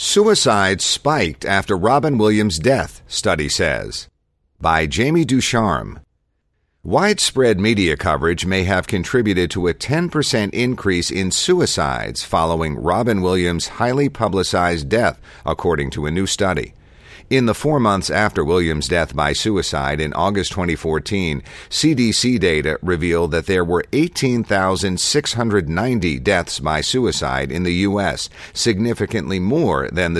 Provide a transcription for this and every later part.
Suicide spiked after Robin Williams' death, study says. By Jamie Ducharme. Widespread media coverage may have contributed to a 10% increase in suicides following Robin Williams' highly publicized death, according to a new study. In the 4 months after Williams' death by suicide in August 2014, CDC data revealed that there were 18,690 deaths by suicide in the U.S., significantly more than the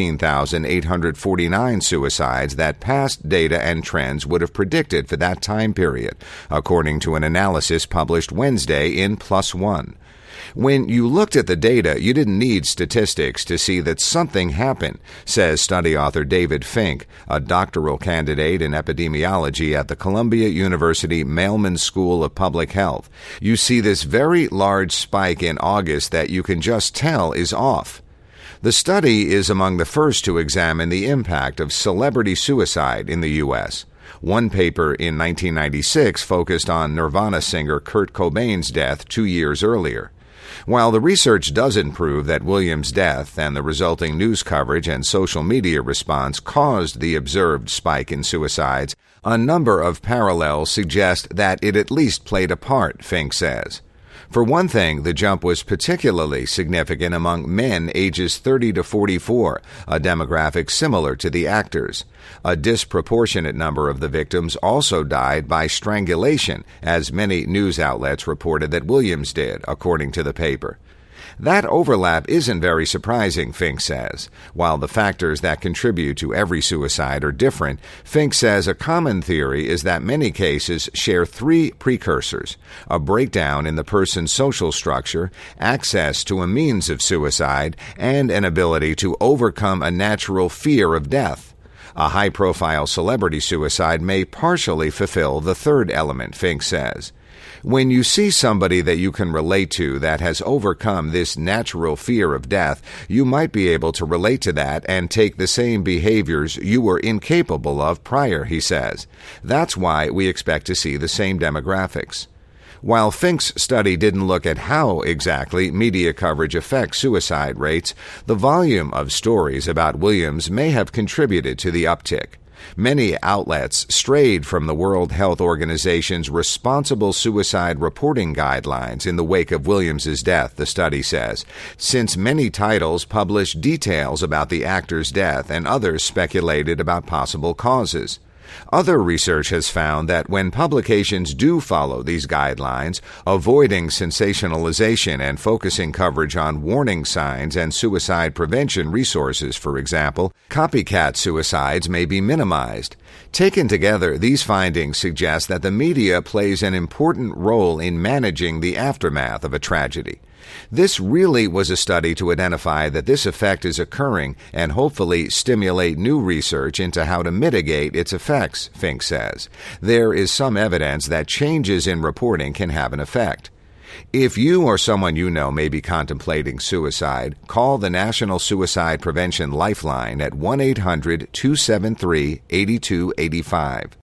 16,849 suicides that past data and trends would have predicted for that time period, according to an analysis published Wednesday in PLOS ONE. When you looked at the data, you didn't need statistics to see that something happened, says study author David Fink, a doctoral candidate in epidemiology at the Columbia University Mailman School of Public Health. You see this very large spike in August that you can just tell is off. The study is among the first to examine the impact of celebrity suicide in the U.S. One paper in 1996 focused on Nirvana singer Kurt Cobain's death 2 years earlier. While the research doesn't prove that Williams' death and the resulting news coverage and social media response caused the observed spike in suicides, a number of parallels suggest that it at least played a part, Fink says. For one thing, the jump was particularly significant among men ages 30 to 44, a demographic similar to the actors. A disproportionate number of the victims also died by strangulation, as many news outlets reported that Williams did, according to the paper. That overlap isn't very surprising, Fink says. While the factors that contribute to every suicide are different, Fink says a common theory is that many cases share three precursors: a breakdown in the person's social structure, access to a means of suicide, and an ability to overcome a natural fear of death. A high-profile celebrity suicide may partially fulfill the third element, Fink says. When you see somebody that you can relate to that has overcome this natural fear of death, you might be able to relate to that and take the same behaviors you were incapable of prior, he says. That's why we expect to see the same demographics. While Fink's study didn't look at how exactly media coverage affects suicide rates, the volume of stories about Williams may have contributed to the uptick. Many outlets strayed from the World Health Organization's responsible suicide reporting guidelines in the wake of Williams's death, the study says, since many titles published details about the actor's death and others speculated about possible causes. Other research has found that when publications do follow these guidelines, avoiding sensationalization and focusing coverage on warning signs and suicide prevention resources, for example, copycat suicides may be minimized. Taken together, these findings suggest that the media plays an important role in managing the aftermath of a tragedy. This really was a study to identify that this effect is occurring and hopefully stimulate new research into how to mitigate its effects, Fink says. There is some evidence that changes in reporting can have an effect. If you or someone you know may be contemplating suicide, call the National Suicide Prevention Lifeline at 1-800-273-8285.